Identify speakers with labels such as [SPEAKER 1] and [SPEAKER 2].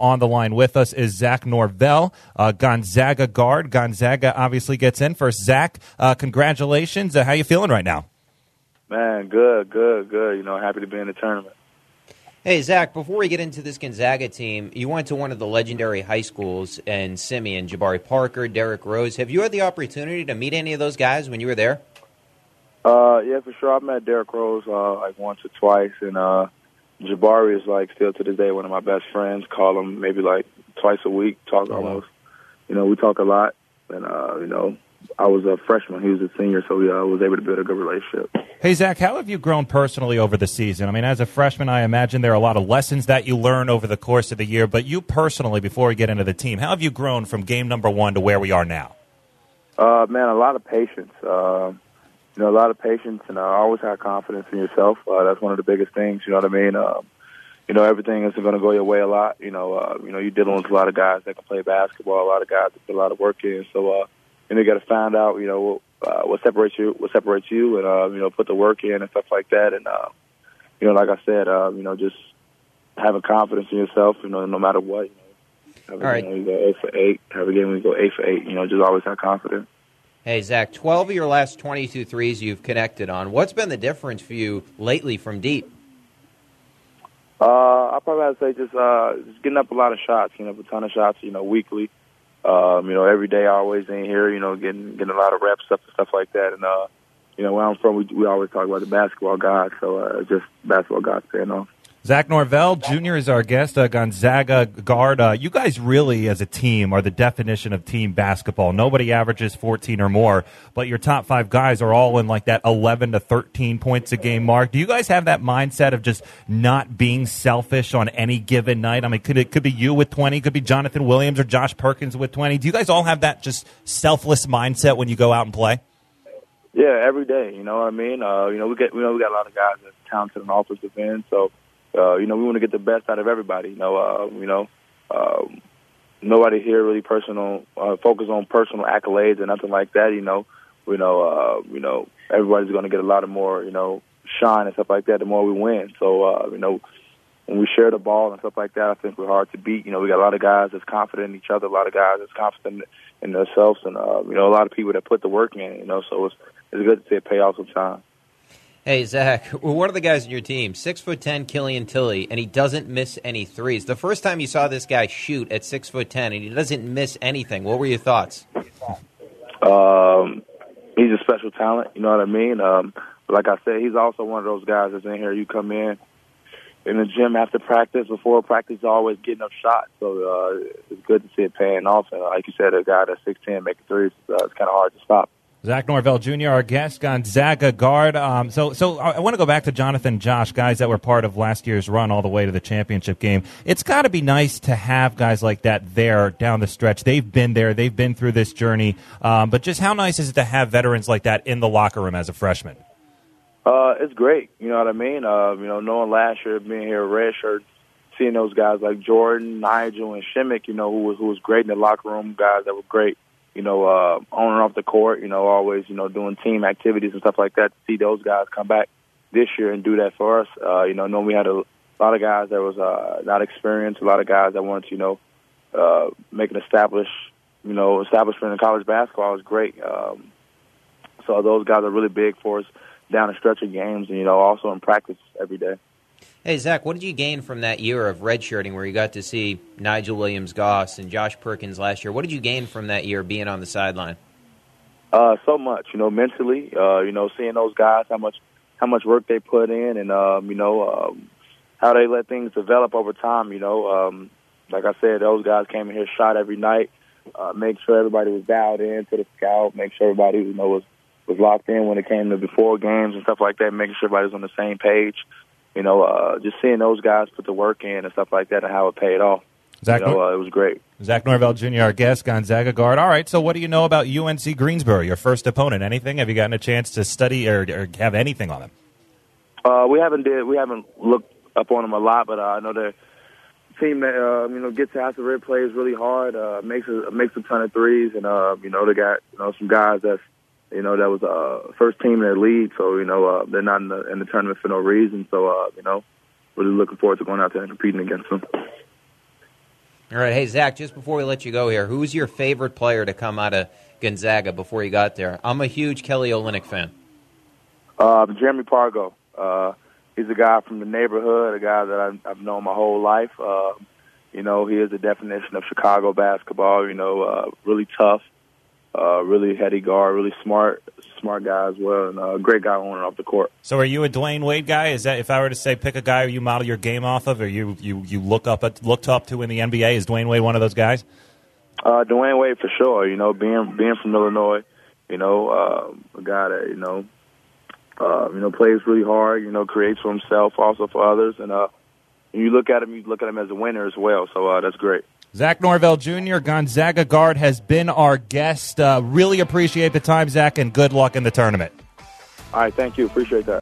[SPEAKER 1] on the line with us is Zach Norvell, Gonzaga guard. Gonzaga obviously gets in first. Zach, congratulations. How you feeling right now?
[SPEAKER 2] Man, good. Happy to be in the tournament.
[SPEAKER 3] Hey, Zach, before we get into this Gonzaga team, you went to one of the legendary high schools in Simeon, Jabari Parker, Derrick Rose. Have you had the opportunity to meet any of those guys when you were there?
[SPEAKER 2] Yeah, for sure. I've met Derrick Rose like once or twice, and Jabari is like still to this day one of my best friends. Call him maybe like twice a week. Talk almost. We talk a lot, and I was a freshman. He was a senior, so we was able to build a good relationship.
[SPEAKER 1] Hey, Zach, how have you grown personally over the season? I mean, as a freshman, I imagine there are a lot of lessons that you learn over the course of the year, but you personally, before we get into the team, how have you grown from game number one to where we are now?
[SPEAKER 2] Man, a lot of patience. A lot of patience, and always have confidence in yourself. That's one of the biggest things, you know what I mean? Everything isn't going to go your way a lot. You're dealing with a lot of guys that can play basketball, a lot of guys that put a lot of work in. So, you got to find out, what separates you, and, put the work in and stuff like that. And, like I said, just having confidence in yourself, no matter what. Have a game where you go 8 for 8. Have a game where you go 8 for 8. Just always have confidence.
[SPEAKER 3] Hey, Zach, 12 of your last 22 threes you've connected on. What's been the difference for you lately from deep?
[SPEAKER 2] I probably have to say just getting up a lot of shots, a ton of shots, weekly. Every day always in here, getting a lot of reps, stuff like that. And, where I'm from, we always talk about the basketball gods, so just basketball gods paying off.
[SPEAKER 1] Zach Norvell Jr. is our guest, Gonzaga guard. You guys really, as a team, are the definition of team basketball. Nobody averages 14 or more, but your top 5 guys are all in like that 11 to 13 points a game mark. Do you guys have that mindset of just not being selfish on any given night? I mean, it could be you with 20, could be Jonathan Williams or Josh Perkins with 20. Do you guys all have that just selfless mindset when you go out and play?
[SPEAKER 2] Yeah, every day. You know what I mean? We got a lot of guys that's talented on offensive end, so. We want to get the best out of everybody. Nobody here really focus on personal accolades and nothing like that. Everybody's going to get a lot of more, shine and stuff like that the more we win. So, when we share the ball and stuff like that, I think we're hard to beat. We got a lot of guys that's confident in each other, a lot of guys that's confident in themselves, and a lot of people that put the work in. So it's good to see it pay off sometimes.
[SPEAKER 3] Hey, Zach, one of the guys in your team, 6'10", Killian Tilly, and he doesn't miss any threes. The first time you saw this guy shoot at 6'10", and he doesn't miss anything, what were your thoughts?
[SPEAKER 2] He's a special talent, you know what I mean? Like I said, he's also one of those guys that's in here. You come in the gym after practice, before practice, always getting up shots. So it's good to see it paying off. And like you said, a guy that's 6'10", making threes, it's kind of hard to stop.
[SPEAKER 1] Zach Norvell Jr., our guest, Gonzaga guard. So I want to go back to Jonathan, Josh, guys that were part of last year's run all the way to the championship game. It's got to be nice to have guys like that there down the stretch. They've been there. They've been through this journey. But just how nice is it to have veterans like that in the locker room as a freshman?
[SPEAKER 2] It's great. You know what I mean? Knowing last year, being here at Redshirt, seeing those guys like Jordan, Nigel, and Shimmick, who was great in the locker room, guys that were great. On and off the court, always, doing team activities and stuff like that. To see those guys come back this year and do that for us, knowing we had a lot of guys that was not experienced, a lot of guys that wanted to, make an establishment in college basketball was great. So those guys are really big for us down the stretch of games and, also in practice every day.
[SPEAKER 3] Hey, Zach, what did you gain from that year of redshirting where you got to see Nigel Williams-Goss and Josh Perkins last year? What did you gain from that year being on the sideline?
[SPEAKER 2] So much, mentally, seeing those guys, how much work they put in and, how they let things develop over time, like I said, those guys came in here, shot every night, make sure everybody was dialed in to the scout, make sure everybody, was locked in when it came to before games and stuff like that, making sure everybody was on the same page. Just seeing those guys put the work in and stuff like that and how it paid off. It was great.
[SPEAKER 1] Zach Norvell Jr., our guest, Gonzaga guard. All right, so what do you know about UNC Greensboro, your first opponent? Anything? Have you gotten a chance to study or have anything on them?
[SPEAKER 2] We haven't looked up on them a lot, but I know they're a team that gets after it, plays really hard, makes a ton of threes, and they got some guys that's that was first team in their league, so they're not in the tournament for no reason. So really looking forward to going out there and competing against them.
[SPEAKER 3] All right, hey, Zach, just before we let you go here, who's your favorite player to come out of Gonzaga before you got there? I'm a huge Kelly Olynyk fan.
[SPEAKER 2] Jeremy Pargo. He's a guy from the neighborhood, a guy that I've known my whole life. You know, he is the definition of Chicago basketball, you know, really tough, really heady guard, really smart guy as well, and a great guy on and off the court.
[SPEAKER 1] So are you a Dwayne Wade guy? Is that, if I were to say pick a guy you model your game off of, or you looked up to in the NBA, is Dwayne Wade one of those guys?
[SPEAKER 2] Dwayne Wade for sure. You know, being from Illinois, you know, a guy that you know, plays really hard. You know, creates for himself, also for others, and when you look at him as a winner as well. So that's great.
[SPEAKER 1] Zach Norvell Jr., Gonzaga guard, has been our guest. Really appreciate the time, Zach, and good luck in the tournament.
[SPEAKER 2] All right, thank you. Appreciate that.